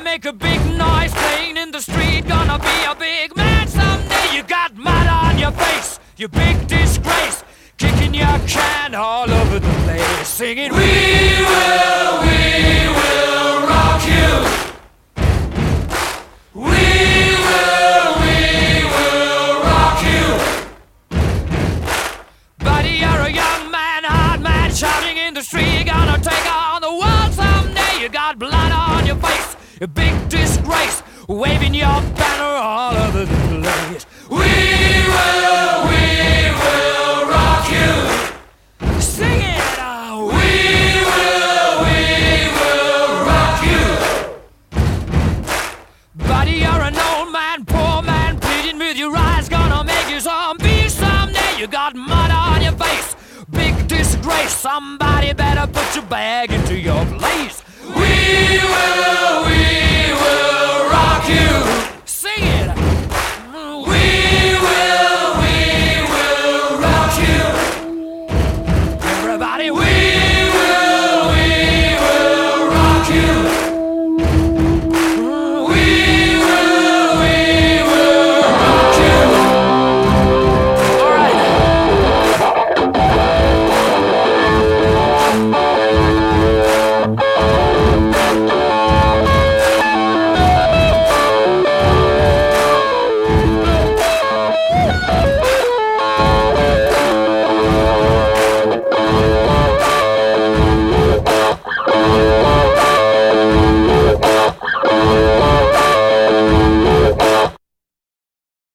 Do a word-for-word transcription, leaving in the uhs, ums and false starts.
make a big noise playing in the street. Gonna be a big man someday. You got mud on your face, you big disgrace. Kicking your can all over the place, singing, we will, we will rock you. We will, we will rock you. Buddy, you're a young man, hard man, shouting in the street. You're gonna take on the world someday. You got blood on your face, a big disgrace, waving your banner all over the place. We will, we will rock you. Sing it out. We will, we will rock you. Buddy, you're an old man, poor man, pleading with your eyes. Gonna make you zombie someday. You got mud on your face, big disgrace. Somebody better put your bag into your place. We will, we